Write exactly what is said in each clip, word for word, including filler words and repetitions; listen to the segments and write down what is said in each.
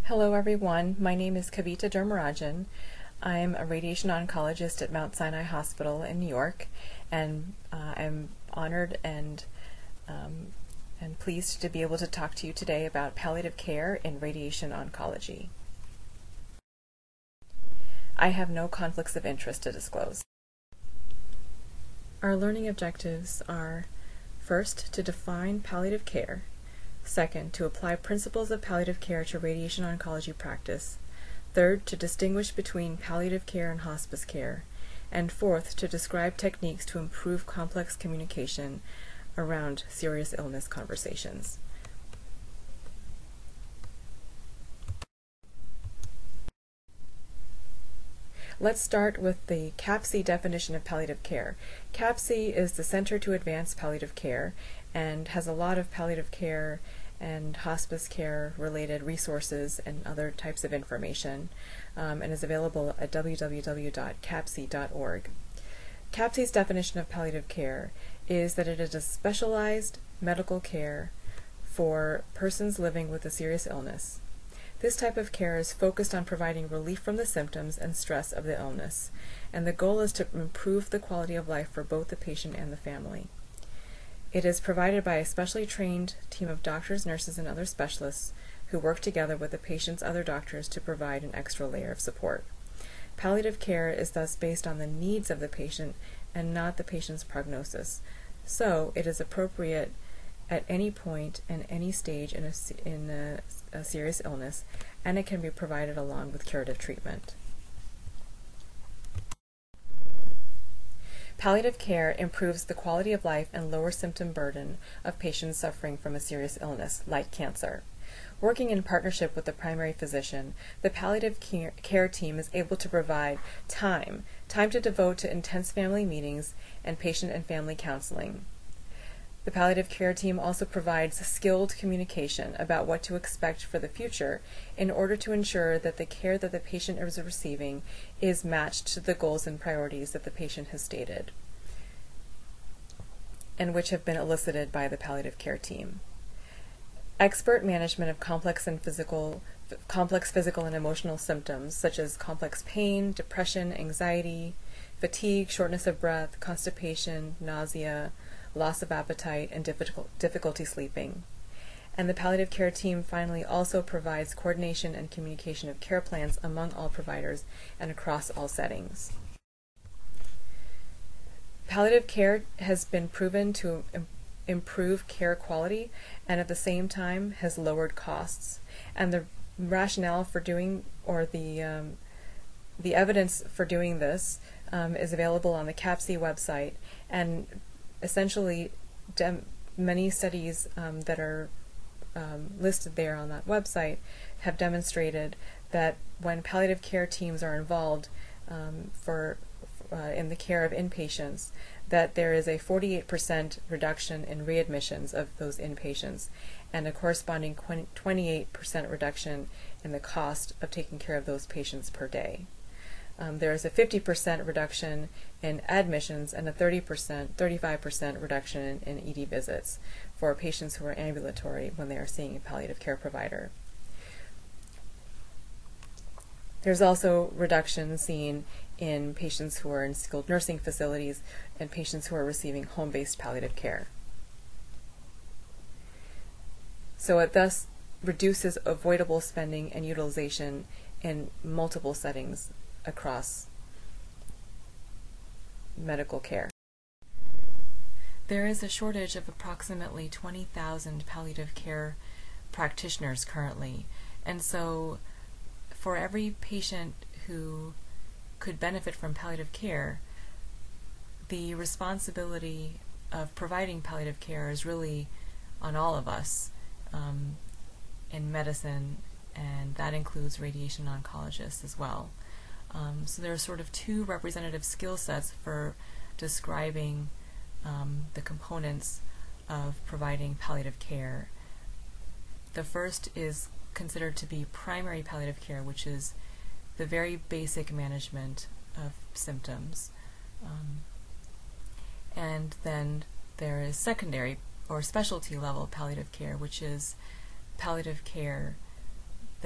Hello everyone, my name is Kavita Dharmarajan. I'm a radiation oncologist at Mount Sinai Hospital in New York, and uh, I'm honored and um, and pleased to be able to talk to you today about palliative care in radiation oncology. I have no conflicts of interest to disclose. Our learning objectives are, first, to define palliative care. Second, to apply principles of palliative care to radiation oncology practice. Third, to distinguish between palliative care and hospice care. And fourth, to describe techniques to improve complex communication around serious illness conversations. Let's start with the CAPC definition of palliative care. CAPC is the Center to Advance Palliative Care and has a lot of palliative care and hospice care related resources and other types of information, um, and is available at w w w dot capc dot org. CAPC's definition of palliative care is that it is a specialized medical care for persons living with a serious illness. This type of care is focused on providing relief from the symptoms and stress of the illness, and the goal is to improve the quality of life for both the patient and the family. It is provided by a specially trained team of doctors, nurses, and other specialists who work together with the patient's other doctors to provide an extra layer of support. Palliative care is thus based on the needs of the patient and not the patient's prognosis, so it is appropriate at any point and any stage in, a, in a, a serious illness, and it can be provided along with curative treatment. Palliative care improves the quality of life and lower symptom burden of patients suffering from a serious illness, like cancer. Working in partnership with the primary physician, the palliative care team is able to provide time, time to devote to intense family meetings and patient and family counseling. The palliative care team also provides skilled communication about what to expect for the future in order to ensure that the care that the patient is receiving is matched to the goals and priorities that the patient has stated, and which have been elicited by the palliative care team. Expert management of complex and physical, complex physical and emotional symptoms such as complex pain, depression, anxiety, fatigue, shortness of breath, constipation, nausea, loss of appetite, and difficult, difficulty sleeping. And the palliative care team finally also provides coordination and communication of care plans among all providers and across all settings. Palliative care has been proven to im- improve care quality and at the same time has lowered costs. And the rationale for doing, or the um, the evidence for doing this um, is available on the CAPC website, and essentially dem- many studies um, that are um, listed there on that website have demonstrated that when palliative care teams are involved um, for uh, in the care of inpatients, that there is a forty-eight percent reduction in readmissions of those inpatients and a corresponding twenty-eight percent reduction in the cost of taking care of those patients per day. Um, there is a fifty percent reduction in admissions and a thirty percent, thirty-five percent reduction in, in E D visits for patients who are ambulatory when they are seeing a palliative care provider. There's also reduction seen in patients who are in skilled nursing facilities and patients who are receiving home-based palliative care. So it thus reduces avoidable spending and utilization in multiple settings across medical care. There is a shortage of approximately twenty thousand palliative care practitioners currently, and so for every patient who could benefit from palliative care, the responsibility of providing palliative care is really on all of us um, in medicine, and that includes radiation oncologists as well. Um, so there are sort of two representative skill sets for describing um, the components of providing palliative care. The first is considered to be primary palliative care, which is the very basic management of symptoms. Um, and then there is secondary or specialty level palliative care, which is palliative care that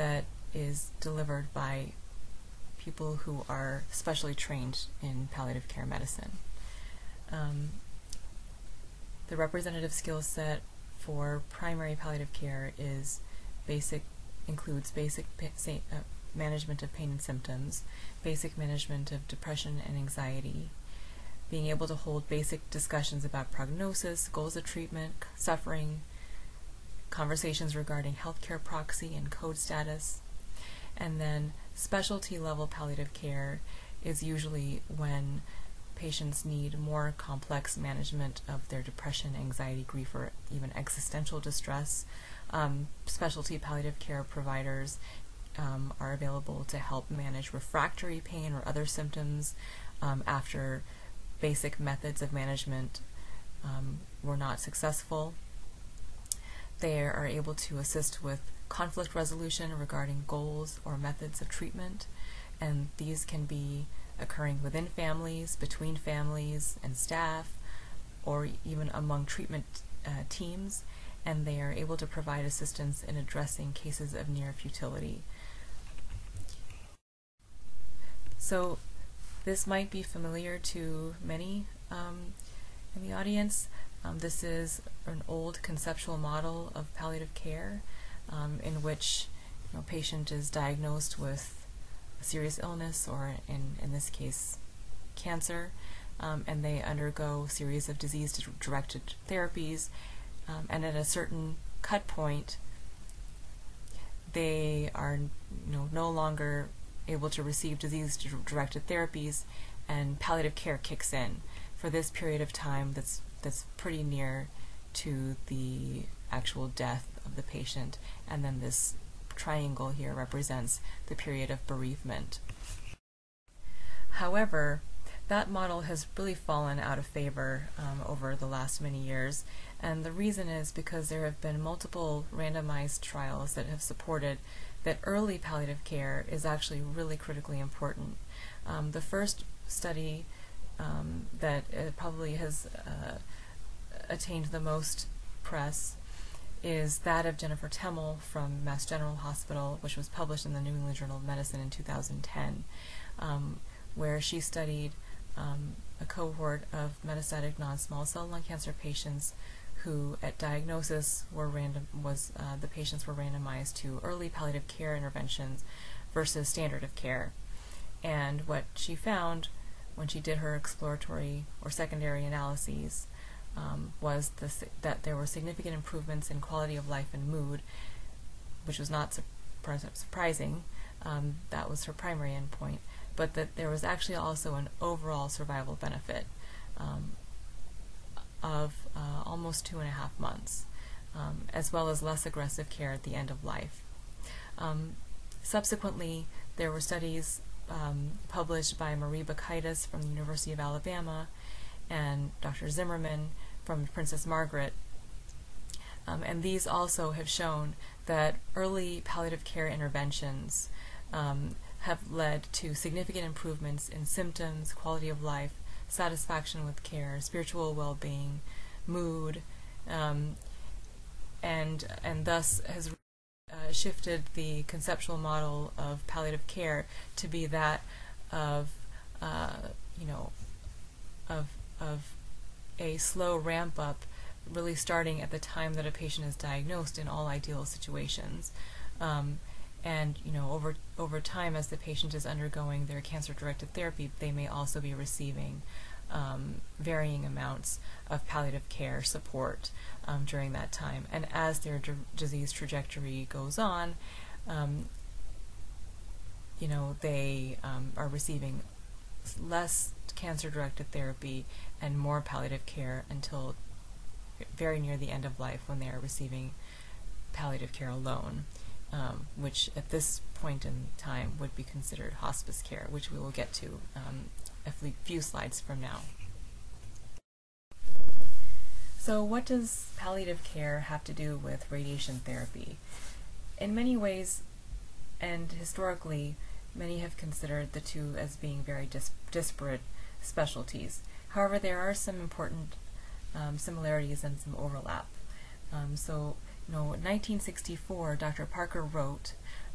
is delivered by people who are specially trained in palliative care medicine. Um, the representative skill set for primary palliative care is basic, includes basic pa say, uh, management of pain and symptoms, basic management of depression and anxiety, being able to hold basic discussions about prognosis, goals of treatment, suffering, conversations regarding healthcare proxy and code status. And then specialty level palliative care is usually when patients need more complex management of their depression, anxiety, grief, or even existential distress. Um, specialty palliative care providers um, are available to help manage refractory pain or other symptoms um, after basic methods of management um, were not successful. They are able to assist with conflict resolution regarding goals or methods of treatment, and these can be occurring within families, between families and staff, or even among treatment uh, teams, and they are able to provide assistance in addressing cases of near futility. So this might be familiar to many um, in the audience. Um, this is an old conceptual model of palliative care um, in which you know, a patient is diagnosed with a serious illness, or in, in this case, cancer, um, and they undergo a series of disease-directed therapies, um, and at a certain cut point, they are you know, no longer able to receive disease-directed therapies, and palliative care kicks in for this period of time that's that's pretty near to the actual death of the patient, and then this triangle here represents the period of bereavement. However, that model has really fallen out of favor um, over the last many years, and the reason is because there have been multiple randomized trials that have supported that early palliative care is actually really critically important. Um, the first study um, that uh, probably has uh, attained the most press is that of Jennifer Temmel from Mass General Hospital, which was published in the New England Journal of Medicine in two thousand ten, um, where she studied um, a cohort of metastatic non-small cell lung cancer patients who, at diagnosis, were random was uh, the patients were randomized to early palliative care interventions versus standard of care. And what she found when she did her exploratory or secondary analyses um, was this, that there were significant improvements in quality of life and mood, which was not surpri surprising. Um, that was her primary endpoint, but that there was actually also an overall survival benefit um, of uh, almost two and a half months, um, as well as less aggressive care at the end of life. Um, subsequently, there were studies um, published by Marie Bacchides from the University of Alabama and Doctor Zimmerman from Princess Margaret, um, and these also have shown that early palliative care interventions um, have led to significant improvements in symptoms, quality of life, satisfaction with care, spiritual well-being, mood, um, and and thus has uh, shifted the conceptual model of palliative care to be that of uh, you know of of a slow ramp up, really starting at the time that a patient is diagnosed in all ideal situations. Um, And you know, over over time, as the patient is undergoing their cancer-directed therapy, they may also be receiving um, varying amounts of palliative care support um, during that time. And as their disease trajectory goes on, um, you know, they um, are receiving less cancer-directed therapy and more palliative care until very near the end of life, when they are receiving palliative care alone. Um, which at this point in time would be considered hospice care, which we will get to um, a few slides from now. So what does palliative care have to do with radiation therapy? In many ways, and historically, many have considered the two as being very dis disparate specialties. However, there are some important um, similarities and some overlap. Um, so You know, in nineteen sixty-four, Doctor Parker wrote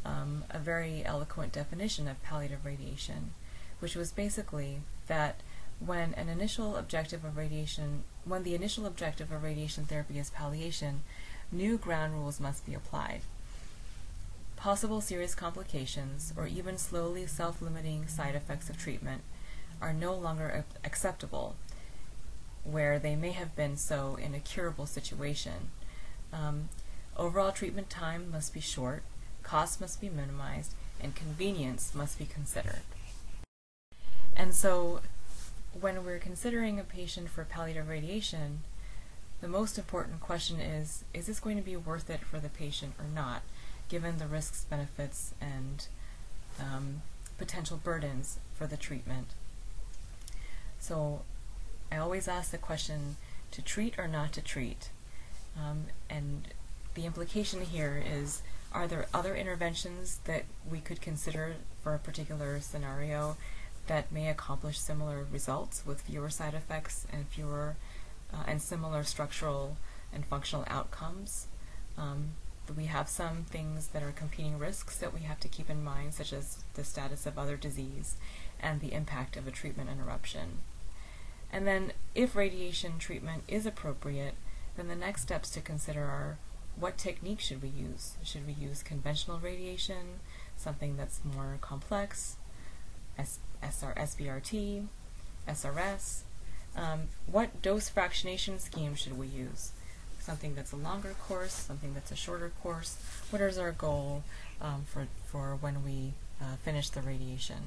um, a very eloquent definition of palliative radiation, which was basically that when an initial objective of radiation, when the initial objective of radiation therapy is palliation, new ground rules must be applied. Possible serious complications, or even slowly self-limiting side effects of treatment, are no longer acceptable, where they may have been so in a curable situation. Um, overall treatment time must be short, costs must be minimized, and convenience must be considered. And so, when we're considering a patient for palliative radiation, the most important question is, is this going to be worth it for the patient or not, given the risks, benefits, and um, potential burdens for the treatment? So I always ask the question, to treat or not to treat? Um, and the implication here is, are there other interventions that we could consider for a particular scenario that may accomplish similar results with fewer side effects and fewer uh, and similar structural and functional outcomes? Um, we have some things that are competing risks that we have to keep in mind, such as the status of other disease and the impact of a treatment interruption. And then, if radiation treatment is appropriate, then the next steps to consider are, what technique should we use? Should we use conventional radiation, something that's more complex, S R, S B R T, S R S? Um, what dose fractionation scheme should we use? Something that's a longer course, something that's a shorter course? What is our goal um, for, for when we uh, finish the radiation?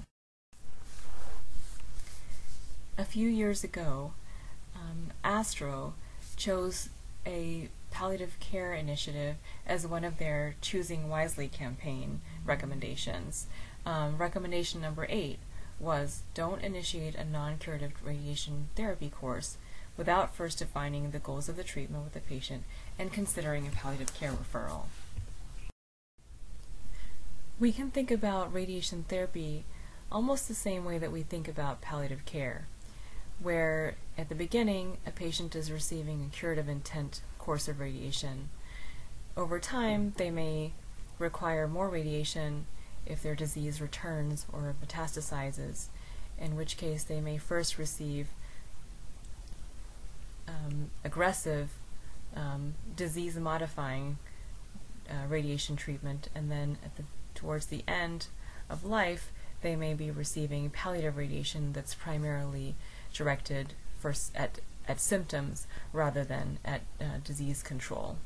A few years ago, um, ASTRO chose a palliative care initiative as one of their Choosing Wisely campaign recommendations. Um, recommendation number eight was, don't initiate a non-curative radiation therapy course without first defining the goals of the treatment with the patient and considering a palliative care referral. We can think about radiation therapy almost the same way that we think about palliative care, where at the beginning a patient is receiving a curative intent course of radiation. Over time, they may require more radiation if their disease returns or metastasizes, in which case they may first receive um, aggressive um, disease-modifying uh, radiation treatment, and then at the, towards the end of life they may be receiving palliative radiation that's primarily directed first at, at symptoms rather than at uh, disease control.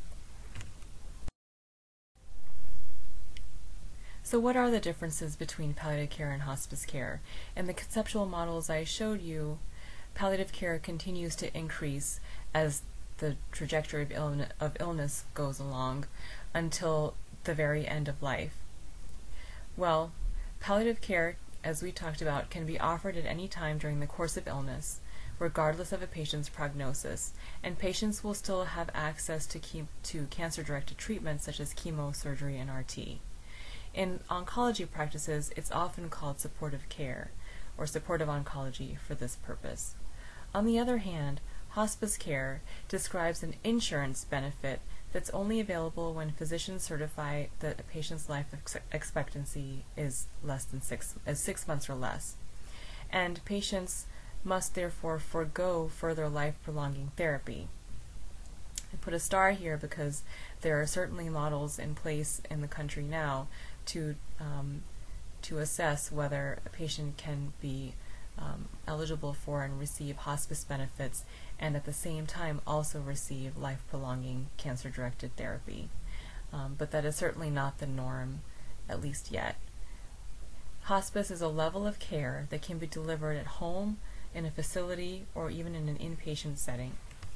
So what are the differences between palliative care and hospice care? In the conceptual models I showed you, palliative care continues to increase as the trajectory of, illne of illness goes along until the very end of life. Well, palliative care, as we talked about, can be offered at any time during the course of illness, regardless of a patient's prognosis, and patients will still have access to, to cancer-directed treatments such as chemo, surgery, and R T. In oncology practices, it's often called supportive care, or supportive oncology for this purpose. On the other hand, hospice care describes an insurance benefit that's only available when physicians certify that a patient's life ex expectancy is less than six, uh, six months or less. And patients must therefore forego further life-prolonging therapy. I put a star here because there are certainly models in place in the country now to, um, to assess whether a patient can be um, eligible for and receive hospice benefits and at the same time also receive life-prolonging cancer-directed therapy. Um, but that is certainly not the norm, at least yet. Hospice is a level of care that can be delivered at home, in a facility, or even in an inpatient setting.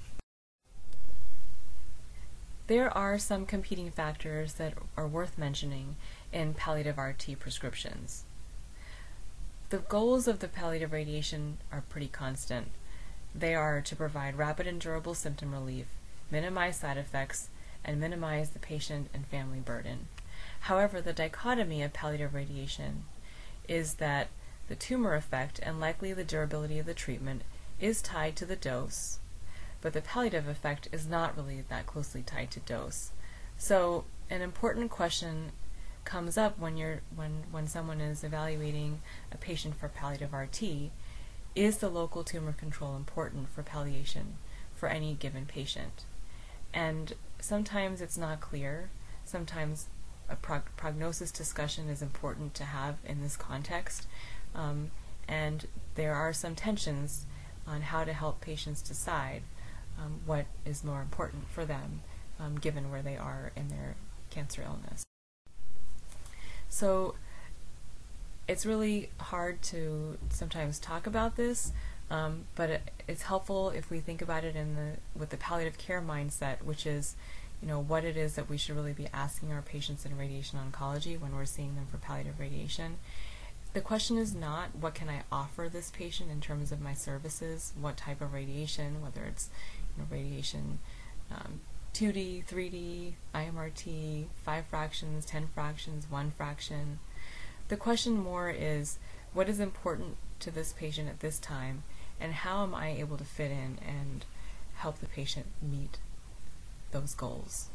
There are some competing factors that are worth mentioning in palliative R T prescriptions. The goals of the palliative radiation are pretty constant. They are to provide rapid and durable symptom relief, minimize side effects, and minimize the patient and family burden. However, the dichotomy of palliative radiation is that the tumor effect and likely the durability of the treatment is tied to the dose, but the palliative effect is not really that closely tied to dose. So an important question comes up when you're when when someone is evaluating a patient for palliative R T. Is the local tumor control important for palliation for any given patient? And sometimes it's not clear. Sometimes a prog- prognosis discussion is important to have in this context, um, and there are some tensions on how to help patients decide um, what is more important for them, um, given where they are in their cancer illness. So it's really hard to sometimes talk about this, um, but it, it's helpful if we think about it in the with the palliative care mindset, which is, you know, what it is that we should really be asking our patients in radiation oncology when we're seeing them for palliative radiation. The question is not, what can I offer this patient in terms of my services, what type of radiation, whether it's, you know, radiation um, two D, three D, I M R T, five fractions, ten fractions, one fraction. The question more is, what is important to this patient at this time, and how am I able to fit in and help the patient meet those goals?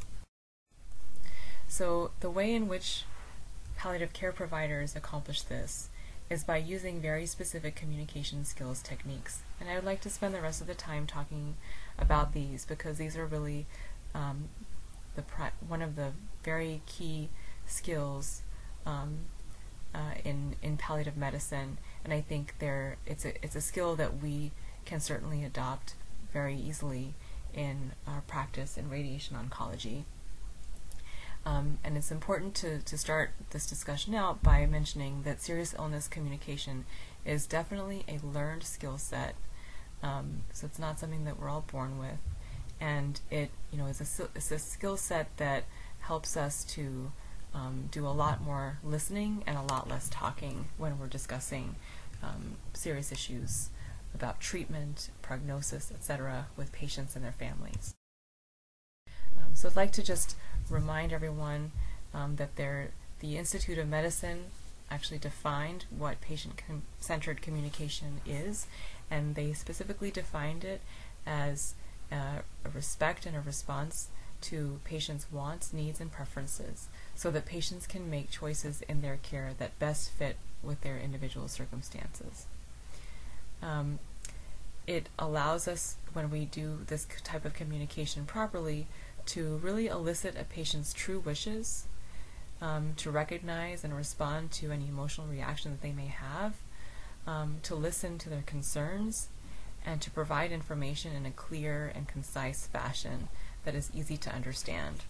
So the way in which palliative care providers accomplish this is by using very specific communication skills techniques. And I would like to spend the rest of the time talking about these, because these are really um, the pri- one of the very key skills um, uh, in in palliative medicine, and I think they're it's a it's a skill that we can certainly adopt very easily in our practice in radiation oncology. Um, and it's important to, to start this discussion out by mentioning that serious illness communication is definitely a learned skill set. Um, so it's not something that we're all born with, and it you know is a it's a skill set that helps us to um, do a lot more listening and a lot less talking when we're discussing um, serious issues about treatment, prognosis, et cetera, with patients and their families. Um, so I'd like to just remind everyone um, that there, the Institute of Medicine actually defined what patient-centered communication is, and they specifically defined it as uh, a respect and a response to patients' wants, needs, and preferences, so that patients can make choices in their care that best fit with their individual circumstances. Um, it allows us, when we do this type of communication properly, to really elicit a patient's true wishes, um, to recognize and respond to any emotional reaction that they may have, um, to listen to their concerns, and to provide information in a clear and concise fashion that is easy to understand.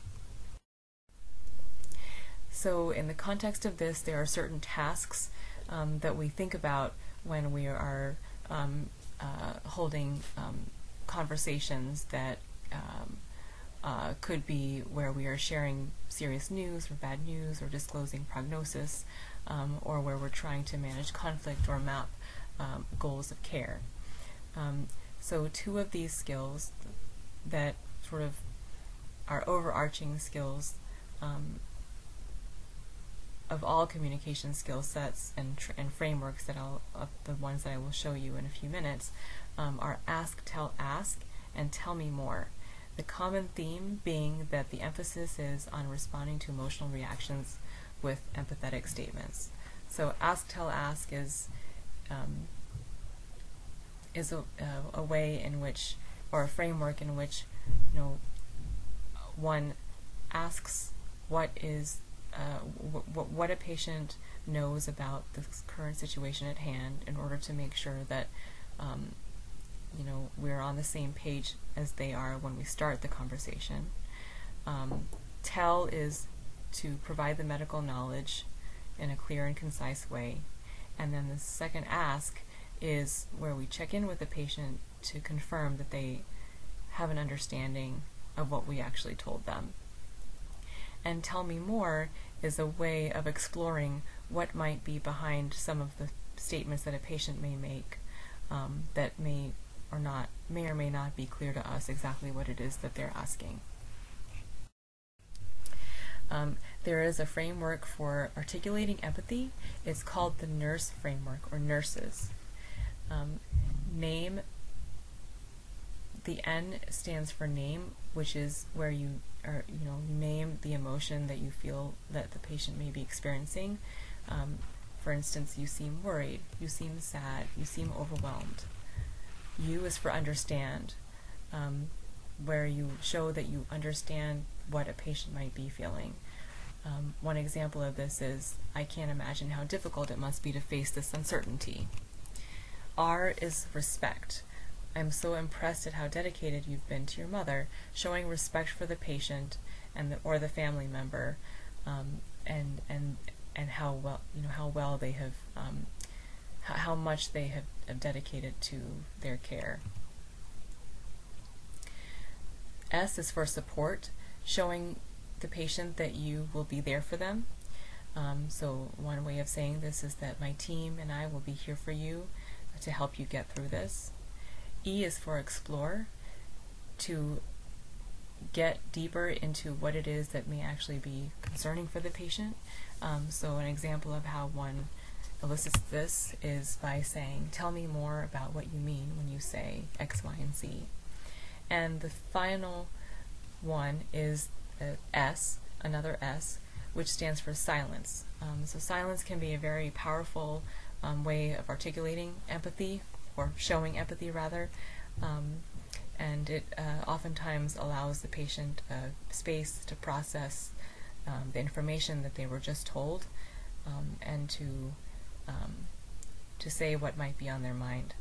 So in the context of this, there are certain tasks um, that we think about when we are um, uh, holding um, conversations that um, uh, could be where we are sharing serious news or bad news, or disclosing prognosis, um, or where we're trying to manage conflict or map um, goals of care. Um, so two of these skills that sort of are overarching skills um, of all communication skill sets and, tr and frameworks that I'll, uh, the ones that I will show you in a few minutes, um, are ask, tell, ask, and tell me more. The common theme being that the emphasis is on responding to emotional reactions with empathetic statements. So ask, tell, ask is um, is a, uh, a way in which, or a framework in which, you know, one asks what is uh, w what a patient knows about the current situation at hand, in order to make sure that um, you know, we're on the same page as they are when we start the conversation. Um, tell is to provide the medical knowledge in a clear and concise way, and then the second ask is where we check in with the patient to confirm that they have an understanding of what we actually told them. And tell me more is a way of exploring what might be behind some of the statements that a patient may make um, that may or not may or may not be clear to us exactly what it is that they're asking. Um, there is a framework for articulating empathy. It's called the NURSE framework, or NURSES. Um, name, the N stands for name, which is where you or you know, name the emotion that you feel that the patient may be experiencing. Um, for instance, you seem worried, you seem sad, you seem overwhelmed. U is for understand, um, where you show that you understand what a patient might be feeling. Um, one example of this is, I can't imagine how difficult it must be to face this uncertainty. R is respect. I'm so impressed at how dedicated you've been to your mother, showing respect for the patient and the, or the family member, um, and and and how well you know how well they have, um, h- how much they have, have dedicated to their care. S is for support, showing the patient that you will be there for them. Um, so one way of saying this is that my team and I will be here for you to help you get through this. E is for explore, to get deeper into what it is that may actually be concerning for the patient. Um, so an example of how one elicits this is by saying, tell me more about what you mean when you say X, Y, and Z. And the final one is the S, another S, which stands for silence. Um, so silence can be a very powerful um, way of articulating empathy, or showing empathy rather, um, and it uh, oftentimes allows the patient uh, space to process um, the information that they were just told, um, and to um, to say what might be on their mind.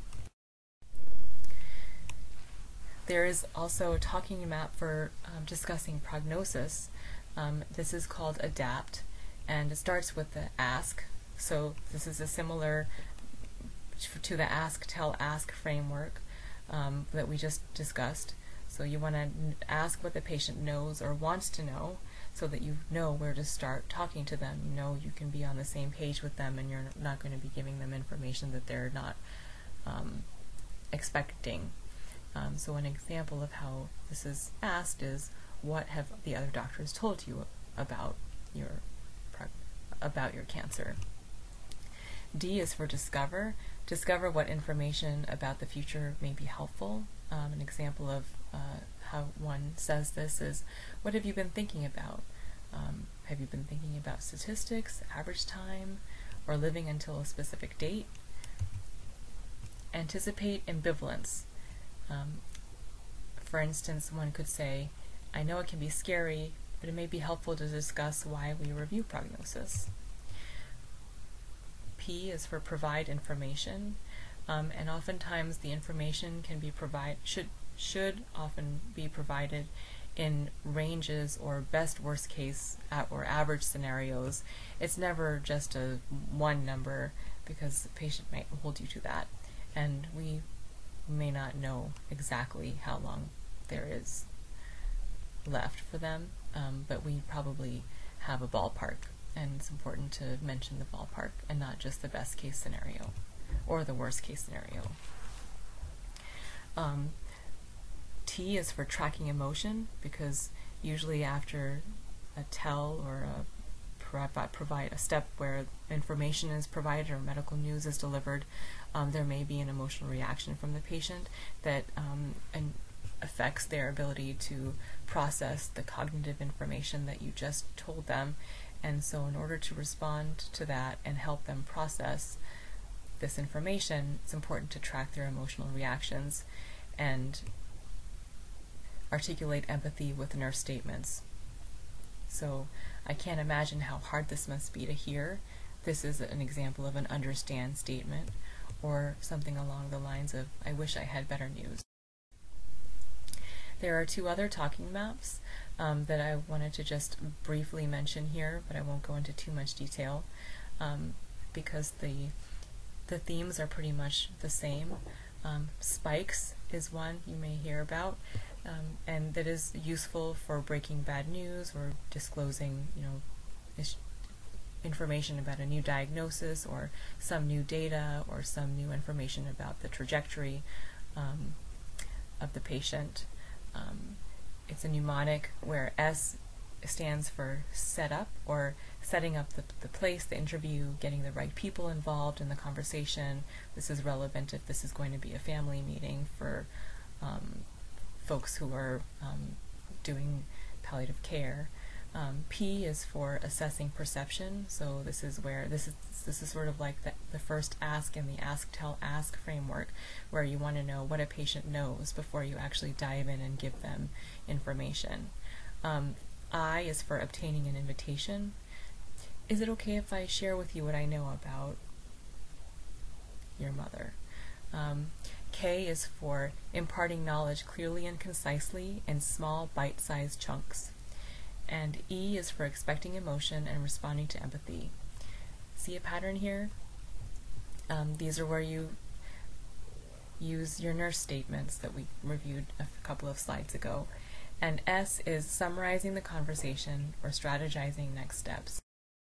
There is also a talking map for um, discussing prognosis. Um, this is called ADAPT, and it starts with the ask. So this is a similar to the ask, tell, ask framework um, that we just discussed. So you want to ask what the patient knows or wants to know, so that you know where to start talking to them. You know you can be on the same page with them, and you're not going to be giving them information that they're not um, expecting. Um, so an example of how this is asked is, what have the other doctors told you about your about your cancer? D is for discover. Discover what information about the future may be helpful. Um, an example of uh, how one says this is, what have you been thinking about? Um, have you been thinking about statistics, average time, or living until a specific date? Anticipate ambivalence. Um, for instance, one could say, I know it can be scary, but it may be helpful to discuss why we review prognosis. P is for provide information, um, and oftentimes the information can be provide should should often be provided in ranges or best worst case or average scenarios. It's never just a one number, because the patient might hold you to that, and we may not know exactly how long there is left for them, um, but we probably have a ballpark, and it's important to mention the ballpark and not just the best case scenario or the worst case scenario. Um, T is for tracking emotion, because usually after a tell or a provide a step where information is provided or medical news is delivered, um, there may be an emotional reaction from the patient that um, and affects their ability to process the cognitive information that you just told them. And so in order to respond to that and help them process this information, it's important to track their emotional reactions and articulate empathy with nurse statements. So I can't imagine how hard this must be to hear. This is an example of an understand statement, or something along the lines of, I wish I had better news. There are two other talking maps um, that I wanted to just briefly mention here, but I won't go into too much detail um, because the the themes are pretty much the same. Um, spikes is one you may hear about, um, and that is useful for breaking bad news or disclosing, you know, is information about a new diagnosis or some new data or some new information about the trajectory um, of the patient. Um, it's a mnemonic where S stands for set up, or setting up the, the place, the interview, getting the right people involved in the conversation. This is relevant if this is going to be a family meeting for um, folks who are um, doing palliative care. Um, P is for assessing perception. So this is where this is this is sort of like the, the first ask in the ask tell ask framework, where you want to know what a patient knows before you actually dive in and give them information. Um, I is for obtaining an invitation. Is it okay if I share with you what I know about your mother? Um, K is for imparting knowledge clearly and concisely in small bite-sized chunks. And E is for expecting emotion and responding to empathy. See a pattern here? Um, these are where you use your nurse statements that we reviewed a couple of slides ago. And S is summarizing the conversation or strategizing next steps.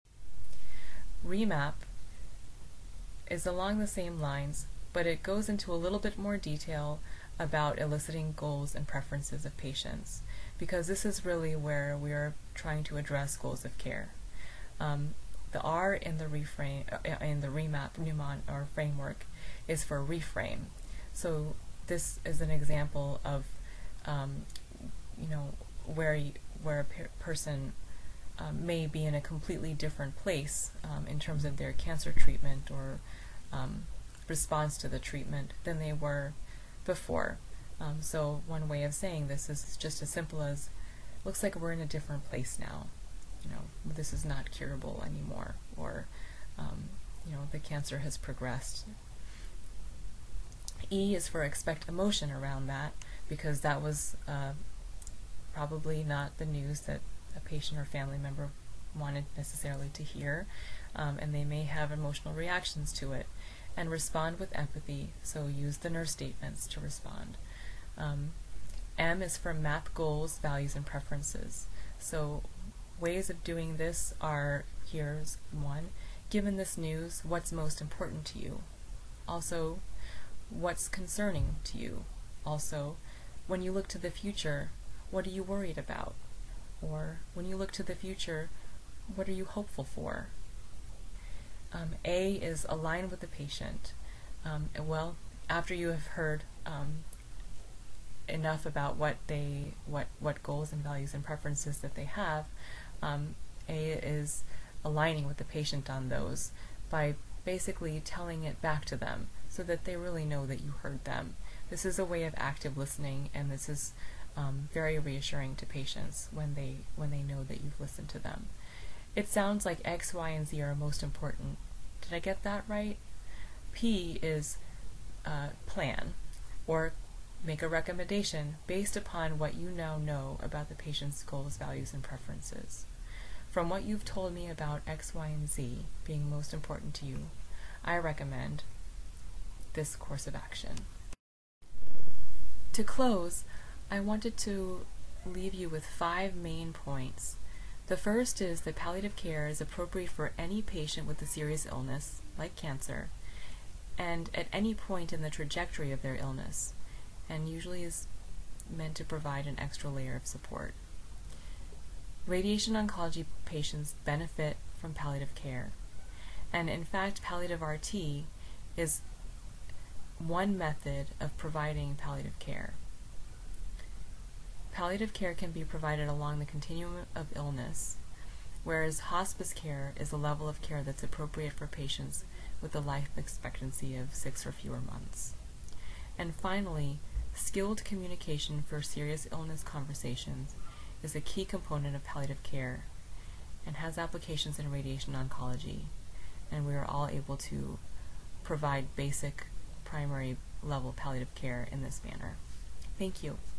Remap is along the same lines, but it goes into a little bit more detail about eliciting goals and preferences of patients, because this is really where we are trying to address goals of care. Um, the R in the reframe, uh, in the remap mnemon or framework, is for reframe. So this is an example of, um, you know, where you, where a per person um, may be in a completely different place um, in terms of their cancer treatment or um, response to the treatment than they were before. Um, so one way of saying this is just as simple as, looks like we're in a different place now. You know, this is not curable anymore, or um, you know, the cancer has progressed. E is for expect emotion around that, because that was uh, probably not the news that a patient or family member wanted necessarily to hear, um, and they may have emotional reactions to it. And respond with empathy, so use the nurse statements to respond. Um, M is for map goals, values, and preferences. So ways of doing this are, here's one, given this news, what's most important to you? Also, what's concerning to you? Also, when you look to the future, what are you worried about? Or when you look to the future, what are you hopeful for? Um, A is align with the patient. Um, well, after you have heard um, enough about what they, what what goals and values and preferences that they have, um, A is aligning with the patient on those by basically telling it back to them so that they really know that you heard them. This is a way of active listening, and this is um, very reassuring to patients when they when they know that you've listened to them. It sounds like X, Y, and Z are most important. Did I get that right? P is uh, plan, or make a recommendation based upon what you now know about the patient's goals, values, and preferences. From what you've told me about X, Y, and Z being most important to you, I recommend this course of action. To close, I wanted to leave you with five main points. The first is that palliative care is appropriate for any patient with a serious illness, like cancer, and at any point in the trajectory of their illness, and usually is meant to provide an extra layer of support. Radiation oncology patients benefit from palliative care, and in fact, palliative R T is one method of providing palliative care. Palliative care can be provided along the continuum of illness, whereas hospice care is a level of care that's appropriate for patients with a life expectancy of six or fewer months. And finally, skilled communication for serious illness conversations is a key component of palliative care and has applications in radiation oncology, and we are all able to provide basic primary level palliative care in this manner. Thank you.